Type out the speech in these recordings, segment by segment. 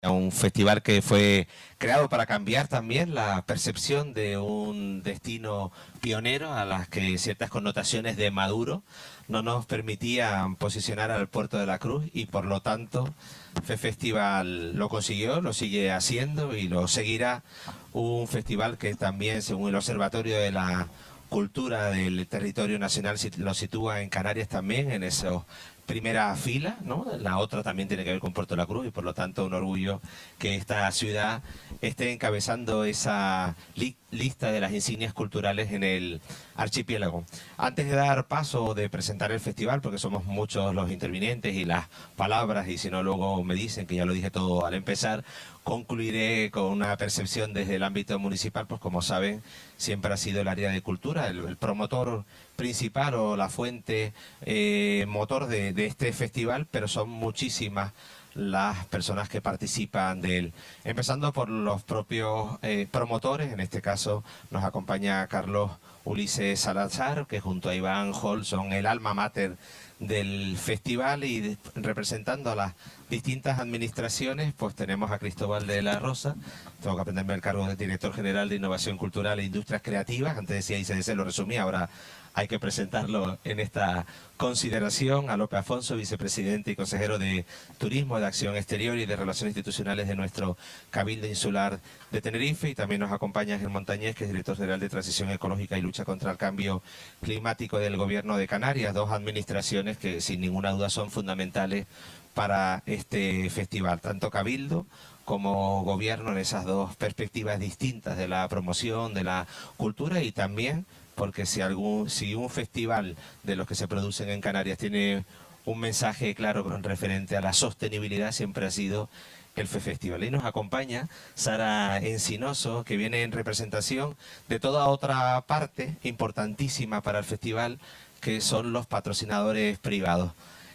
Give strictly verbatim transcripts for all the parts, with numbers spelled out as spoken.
Un festival que fue creado para cambiar también la percepción de un destino pionero a las que ciertas connotaciones de Maduro no nos permitían posicionar al Puerto de la Cruz, y por lo tanto Fe Festival lo consiguió, lo sigue haciendo y lo seguirá. Un festival que también, según el Observatorio de la Cultura del Territorio Nacional, lo sitúa en Canarias también, en esos primera fila, ¿no? La otra también tiene que ver con Puerto de la Cruz, y por lo tanto un orgullo que esta ciudad esté encabezando esa li lista de las insignias culturales en el archipiélago. Antes de dar paso de presentar el festival, porque somos muchos los intervinientes y las palabras, y si no luego me dicen que ya lo dije todo al empezar, concluiré con una percepción desde el ámbito municipal. Pues como saben, siempre ha sido el área de cultura el, el promotor principal o la fuente eh, motor de, de este festival, pero son muchísimas las personas que participan de él, empezando por los propios eh, promotores. En este caso nos acompaña Carlos Ulises Salazar, que junto a Iván Hall son el alma mater del festival, y representando a las distintas administraciones pues tenemos a Cristóbal de la Rosa. Tengo que aprenderme el cargo de director general de Innovación Cultural e Industrias Creativas. Antes decía I C D C, lo resumí, ahora hay que presentarlo en esta consideración. A Lope Afonso, vicepresidente y consejero de Turismo, de Acción Exterior y de Relaciones Institucionales de nuestro Cabildo Insular de Tenerife. Y también nos acompaña Ángel Montañés, que es director general de Transición Ecológica y Lucha contra el Cambio Climático del Gobierno de Canarias, dos administraciones que sin ninguna duda son fundamentales para este festival, tanto Cabildo como Gobierno, en esas dos perspectivas distintas de la promoción de la cultura. Y también porque si, algún, si un festival de los que se producen en Canarias tiene un mensaje claro referente a la sostenibilidad, siempre ha sido el Fe Festival. Y nos acompaña Sara Encinoso, que viene en representación de toda otra parte importantísima para el festival, que son los patrocinadores privados.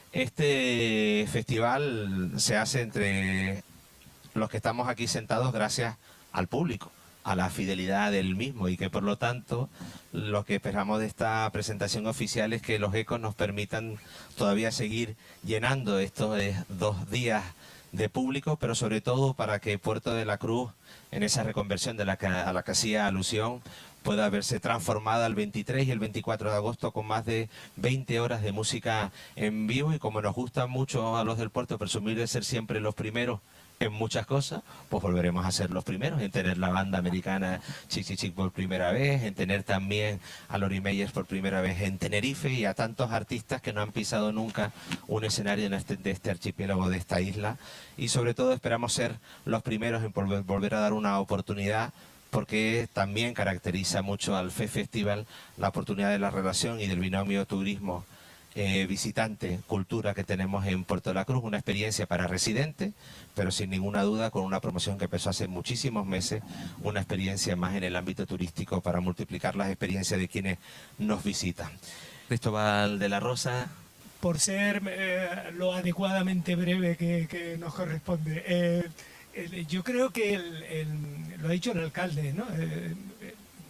Este festival se hace entre los que estamos aquí sentados gracias al público, a la fidelidad del mismo, y que por lo tanto lo que esperamos de esta presentación oficial es que los ecos nos permitan todavía seguir llenando estos eh, dos días de público, pero sobre todo para que Puerto de la Cruz, en esa reconversión de la que, a la que hacía alusión, pueda verse transformada el veintitrés y el veinticuatro de agosto con más de veinte horas de música en vivo. Y como nos gusta mucho a los del puerto presumir de ser siempre los primeros en muchas cosas, pues volveremos a ser los primeros en tener la banda americana Chic Chic Chic por primera vez, en tener también a Lori Meyers por primera vez en Tenerife, y a tantos artistas que no han pisado nunca un escenario en este, de este archipiélago, de esta isla. Y sobre todo esperamos ser los primeros en volver, volver a dar una oportunidad, porque también caracteriza mucho al Fe Festival la oportunidad de la relación y del binomio turismo Eh, visitante, cultura que tenemos en Puerto de la Cruz. Una experiencia para residentes, pero sin ninguna duda con una promoción que empezó hace muchísimos meses, una experiencia más en el ámbito turístico para multiplicar las experiencias de quienes nos visitan. Cristóbal de la Rosa. Por ser eh, lo adecuadamente breve que, que nos corresponde. Eh, el, yo creo que el, el, lo ha dicho el alcalde, ¿no? Eh, eh,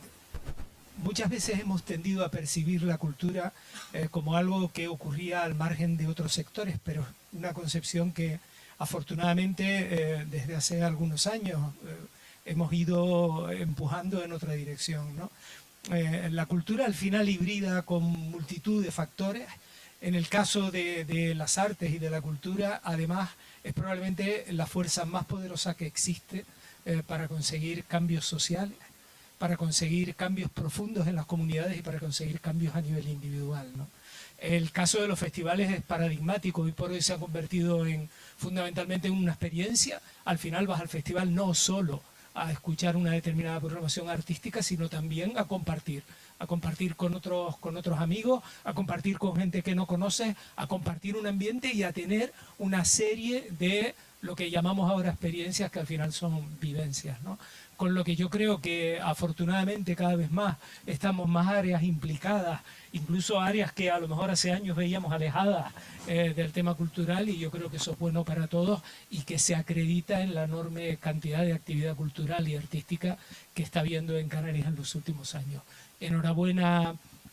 Muchas veces hemos tendido a percibir la cultura eh, como algo que ocurría al margen de otros sectores, pero una concepción que afortunadamente eh, desde hace algunos años eh, hemos ido empujando en otra dirección, ¿no? Eh, la cultura al final hibrida con multitud de factores. En el caso de, de las artes y de la cultura, además, es probablemente la fuerza más poderosa que existe eh, para conseguir cambios sociales, para conseguir cambios profundos en las comunidades y para conseguir cambios a nivel individual, ¿no? El caso de los festivales es paradigmático y por hoy se ha convertido en fundamentalmente en una experiencia. Al final vas al festival no solo a escuchar una determinada programación artística, sino también a compartir, a compartir con otros, con otros amigos, a compartir con gente que no conoces, a compartir un ambiente y a tener una serie de lo que llamamos ahora experiencias, que al final son vivencias, ¿no? Con lo que yo creo que afortunadamente cada vez más estamos más áreas implicadas, incluso áreas que a lo mejor hace años veíamos alejadas eh, del tema cultural, y yo creo que eso es bueno para todos y que se acredita en la enorme cantidad de actividad cultural y artística que está habiendo en Canarias en los últimos años. Enhorabuena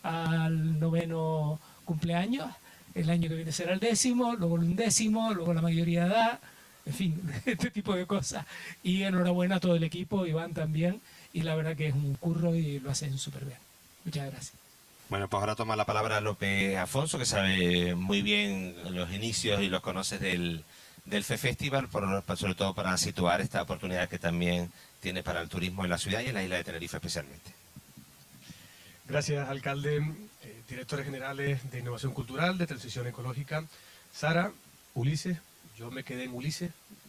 al noveno cumpleaños, el año que viene será el décimo, luego el undécimo, luego la mayoría de edad, en fin, este tipo de cosas. Y enhorabuena a todo el equipo, Iván también, y la verdad que es un curro y lo hacen súper bien. Muchas gracias. Bueno, pues ahora toma la palabra López Afonso, que sabe muy bien los inicios y los conoces del, del F Festival, por, sobre todo para situar esta oportunidad que también tiene para el turismo en la ciudad y en la isla de Tenerife especialmente. Gracias, alcalde, eh, directores generales de Innovación Cultural, de Transición Ecológica, Sara, Ulises, yo me quedé en Ulises,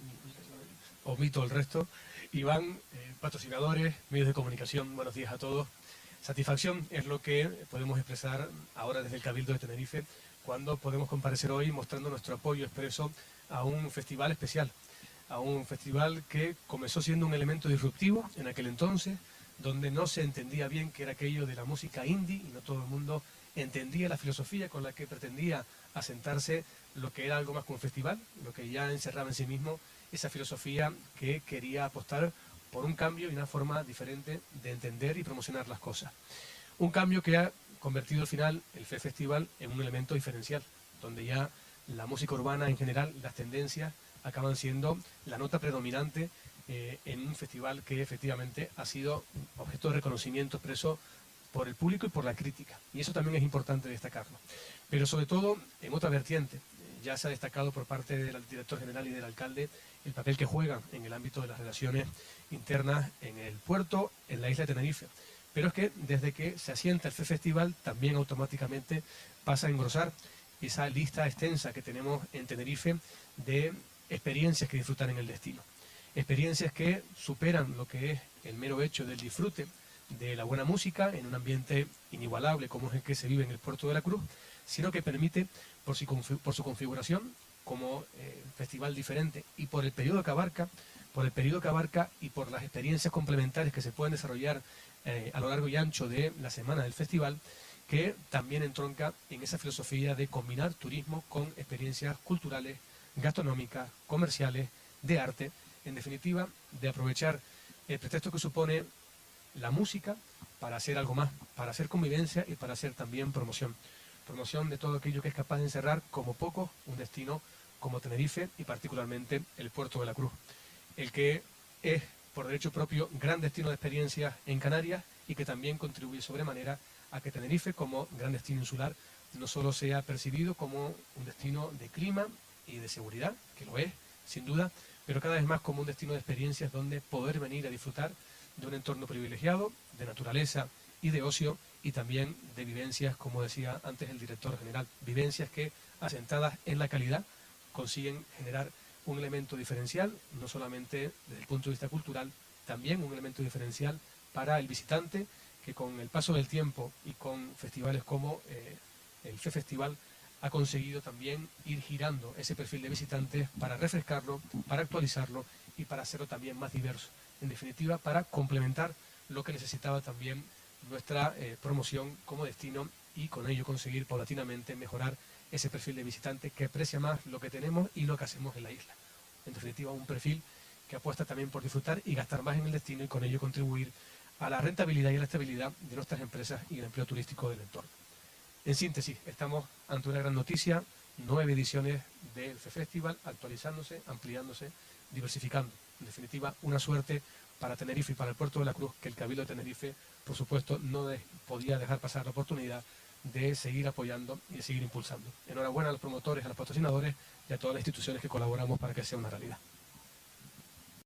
omito el resto, Iván, eh, patrocinadores, medios de comunicación, buenos días a todos. Satisfacción es lo que podemos expresar ahora desde el Cabildo de Tenerife, cuando podemos comparecer hoy mostrando nuestro apoyo expreso a un festival especial, a un festival que comenzó siendo un elemento disruptivo en aquel entonces, donde no se entendía bien qué era aquello de la música indie y no todo el mundo entendía la filosofía con la que pretendía asentarse lo que era algo más que un festival, lo que ya encerraba en sí mismo esa filosofía que quería apostar por un cambio y una forma diferente de entender y promocionar las cosas. Un cambio que ha convertido al final el F Festival en un elemento diferencial, donde ya la música urbana en general, las tendencias, acaban siendo la nota predominante eh, en un festival que efectivamente ha sido objeto de reconocimiento expreso por el público y por la crítica. Y eso también es importante destacarlo. Pero sobre todo en otra vertiente, ya se ha destacado por parte del director general y del alcalde el papel que juegan en el ámbito de las relaciones internas en el puerto, en la isla de Tenerife. Pero es que desde que se asienta el F Festival también automáticamente pasa a engrosar esa lista extensa que tenemos en Tenerife de experiencias que disfrutar en el destino. Experiencias que superan lo que es el mero hecho del disfrute de la buena música en un ambiente inigualable como es el que se vive en el Puerto de la Cruz, sino que permite, por su, por su configuración como eh, festival diferente y por el periodo que abarca, por el periodo que abarca y por las experiencias complementarias que se pueden desarrollar eh, a lo largo y ancho de la semana del festival, que también entronca en esa filosofía de combinar turismo con experiencias culturales, gastronómicas, comerciales, de arte, en definitiva, de aprovechar el pretexto que supone la música para hacer algo más, para hacer convivencia y para hacer también promoción. Promoción de todo aquello que es capaz de encerrar como poco un destino como Tenerife y particularmente el Puerto de la Cruz, el que es por derecho propio gran destino de experiencias en Canarias y que también contribuye sobremanera a que Tenerife como gran destino insular no solo sea percibido como un destino de clima y de seguridad, que lo es, sin duda, pero cada vez más como un destino de experiencias donde poder venir a disfrutar de un entorno privilegiado, de naturaleza y de ocio, y también de vivencias, como decía antes el director general, vivencias que, asentadas en la calidad, consiguen generar un elemento diferencial, no solamente desde el punto de vista cultural, también un elemento diferencial para el visitante, que con el paso del tiempo y con festivales como eh, el F Festival ha conseguido también ir girando ese perfil de visitantes para refrescarlo, para actualizarlo y para hacerlo también más diverso. En definitiva, para complementar lo que necesitaba también nuestra eh, promoción como destino y con ello conseguir paulatinamente mejorar ese perfil de visitante que aprecia más lo que tenemos y lo que hacemos en la isla. En definitiva, un perfil que apuesta también por disfrutar y gastar más en el destino y con ello contribuir a la rentabilidad y a la estabilidad de nuestras empresas y el empleo turístico del entorno. En síntesis, estamos ante una gran noticia, nueve ediciones del F Festival, actualizándose, ampliándose, diversificando. En definitiva, una suerte para Tenerife y para el Puerto de la Cruz, que el Cabildo de Tenerife, por supuesto, no de, podía dejar pasar la oportunidad de seguir apoyando y de seguir impulsando. Enhorabuena a los promotores, a los patrocinadores y a todas las instituciones que colaboramos para que sea una realidad.